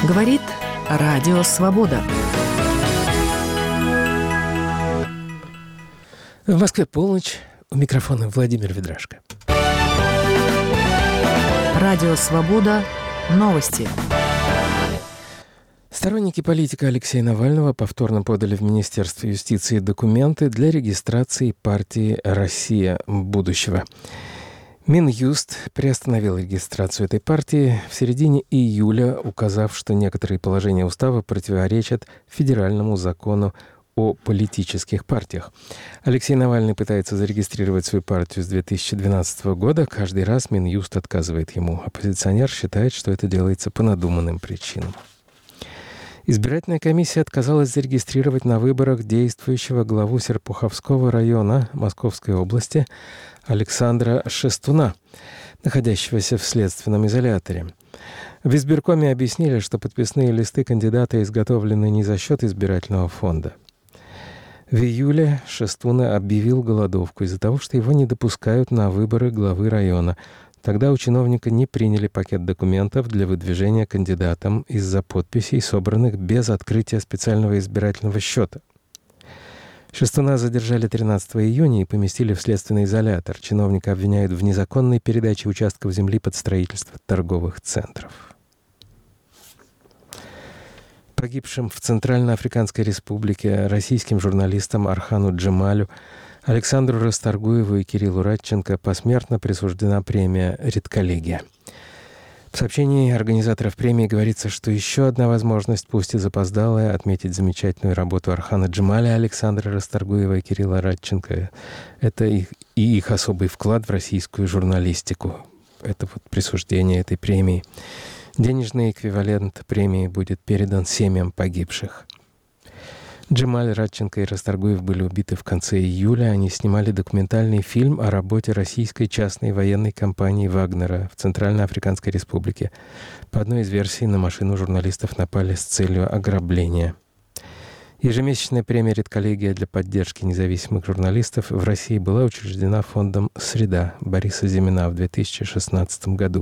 Говорит Радио Свобода. В Москве полночь. У микрофона Владимир Ведрашко. Радио Свобода. Новости. Сторонники политика Алексея Навального повторно подали в Министерство юстиции документы для регистрации партии «Россия будущего». Минюст приостановил регистрацию этой партии в середине июля, указав, что некоторые положения устава противоречат федеральному закону о политических партиях. Алексей Навальный пытается зарегистрировать свою партию с 2012 года. Каждый раз Минюст отказывает ему. Оппозиционер считает, что это делается по надуманным причинам. Избирательная комиссия отказалась зарегистрировать на выборах действующего главу Серпуховского района Московской области Александра Шестуна, находящегося в следственном изоляторе. В избиркоме объяснили, что подписные листы кандидата изготовлены не за счет избирательного фонда. В июле Шестуна объявил голодовку из-за того, что его не допускают на выборы главы района. Тогда у чиновника не приняли пакет документов для выдвижения кандидатом из-за подписей, собранных без открытия специального избирательного счета. Шестуна задержали 13 июня и поместили в следственный изолятор. Чиновника обвиняют в незаконной передаче участков земли под строительство торговых центров. Погибшим в Центральноафриканской Республике российским журналистам Орхану Джемалю, Александру Расторгуеву и Кириллу Радченко посмертно присуждена премия «Редколлегия». В сообщении организаторов премии говорится, что еще одна возможность, пусть и запоздалая, отметить замечательную работу Орхана Джемаля, Александра Расторгуева и Кирилла Радченко — это их особый вклад в российскую журналистику. Это вот присуждение этой премии. Денежный эквивалент премии будет передан семьям погибших. Джемаль, Радченко и Расторгуев были убиты в конце июля. Они снимали документальный фильм о работе российской частной военной компании «Вагнера» в Центральноафриканской Республике. По одной из версий, на машину журналистов напали с целью ограбления. Ежемесячная премия «Редколлегия» для поддержки независимых журналистов в России была учреждена фондом «Среда» Бориса Зимина в 2016 году.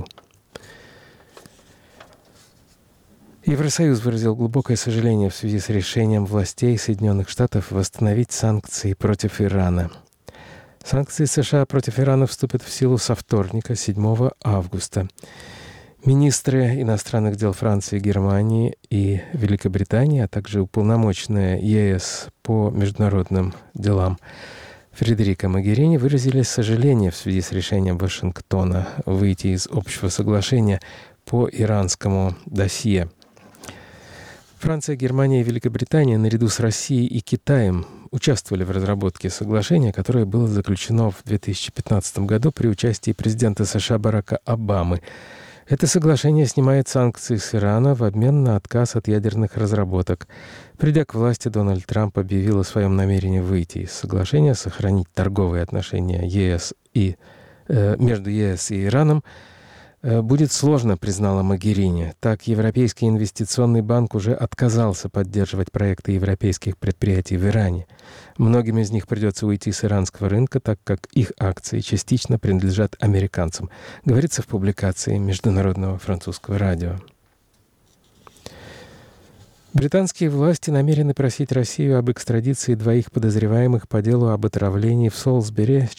Евросоюз выразил глубокое сожаление в связи с решением властей Соединенных Штатов восстановить санкции против Ирана. Санкции США против Ирана вступят в силу со вторника, 7 августа. Министры иностранных дел Франции, Германии и Великобритании, а также уполномоченная ЕС по международным делам Фредерика Могерини выразили сожаление в связи с решением Вашингтона выйти из общего соглашения по иранскому досье. Франция, Германия и Великобритания наряду с Россией и Китаем участвовали в разработке соглашения, которое было заключено в 2015 году при участии президента США Барака Обамы. Это соглашение снимает санкции с Ирана в обмен на отказ от ядерных разработок. Придя к власти, Дональд Трамп объявил о своем намерении выйти из соглашения, сохранить торговые отношения между ЕС и Ираном будет сложно, признала Могерини. Так, Европейский инвестиционный банк уже отказался поддерживать проекты европейских предприятий в Иране. Многим из них придется уйти с иранского рынка, так как их акции частично принадлежат американцам, говорится в публикации Международного французского радио. Британские власти намерены просить Россию об экстрадиции двоих подозреваемых по делу об отравлении в Солсбери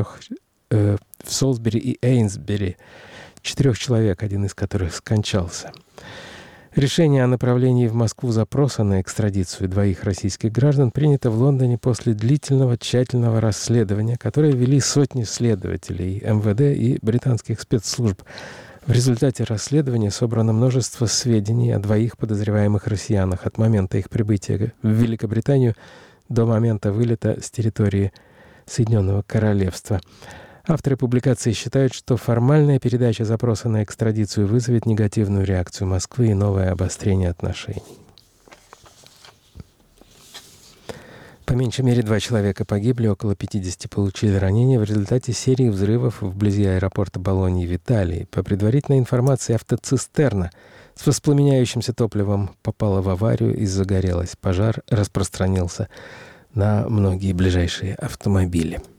и Эйнсбери. 4 человек, один из которых скончался. Решение о направлении в Москву запроса на экстрадицию двоих российских граждан принято в Лондоне после длительного тщательного расследования, которое вели сотни следователей МВД и британских спецслужб. В результате расследования собрано множество сведений о двоих подозреваемых россиянах от момента их прибытия в Великобританию до момента вылета с территории Соединенного Королевства. Авторы публикации считают, что формальная передача запроса на экстрадицию вызовет негативную реакцию Москвы и новое обострение отношений. По меньшей мере 2 человека погибли, около 50 получили ранения в результате серии взрывов вблизи аэропорта Болоньи в Италии. По предварительной информации, автоцистерна с воспламеняющимся топливом попала в аварию и загорелась. Пожар распространился на многие ближайшие автомобили.